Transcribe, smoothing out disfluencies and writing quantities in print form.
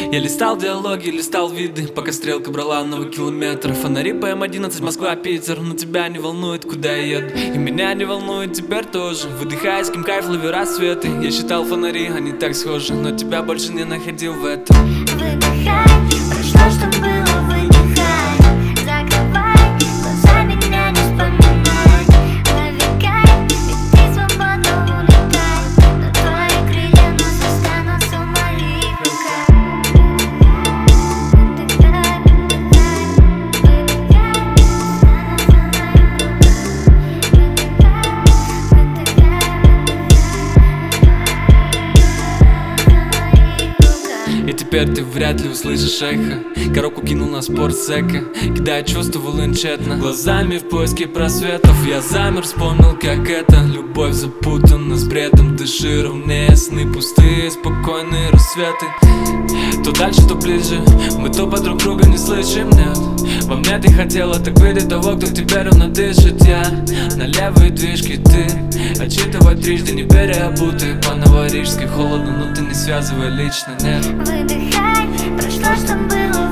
Я листал диалоги, листал виды, пока стрелка брала новый километр. Фонари по М11, Москва, Питер. Но тебя не волнует, куда я еду, и меня не волнует теперь тоже. Выдыхая, с кем кайф, лови рассветы. Я считал фонари, они так схожи, но тебя больше не находил в этом. Выдыхай, прошло, что было, выдыхай. Закрывай глаза, меня не вспоминай. Лови кайф, ведь ты свободно улетай. Но твои крылья вновь останутся в моих руках. Выдыхай, И теперь ты вряд ли услышишь эхо. Коробку кинул на спорт сека, кидая чувства волын тщетно. Глазами в поиске просветов я замер, вспомнил, как это. Любовь запутана с бредом, дыши ровнее, сны пустые, спокойные рассветы. То дальше, то ближе, мы то по друг друга не слышим, нет. Во мне ты хотела так видеть того, кто тебе ровно дышит. Я на левые движки, ты отчитывать трижды, не переобутый по новорижской. Холодно, но ты не связывай лично, нет. выдыхай, прошло, что было,